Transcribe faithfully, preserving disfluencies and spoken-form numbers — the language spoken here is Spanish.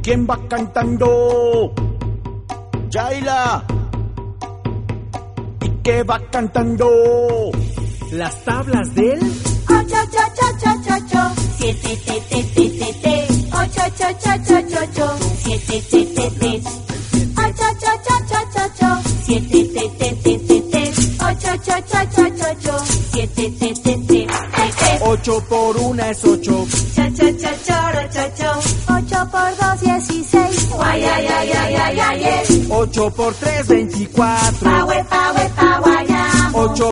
¿Quién va cantando? Yaila. ¿Y qué va cantando? Las tablas del ocho, ocho, ocho, ocho, ocho, siete, te, te, te, te, te, ocho, ocho, ocho, ocho, ocho, siete, te, te, te, ocho, ocho, ocho, ocho, ocho, siete, te, te, te, te, te, ocho, ocho, ocho, ocho, ocho, siete, te, te, te, te, te. Ocho por una es ocho. Cha, cha, cha, choro, cho, cho. Ocho por dos, dieciséis. Guay, ay, ay, ay, ay, ay, ay. Ocho por tres, veinticuatro. Pa, we, pa, we, pa, guayamo. Ocho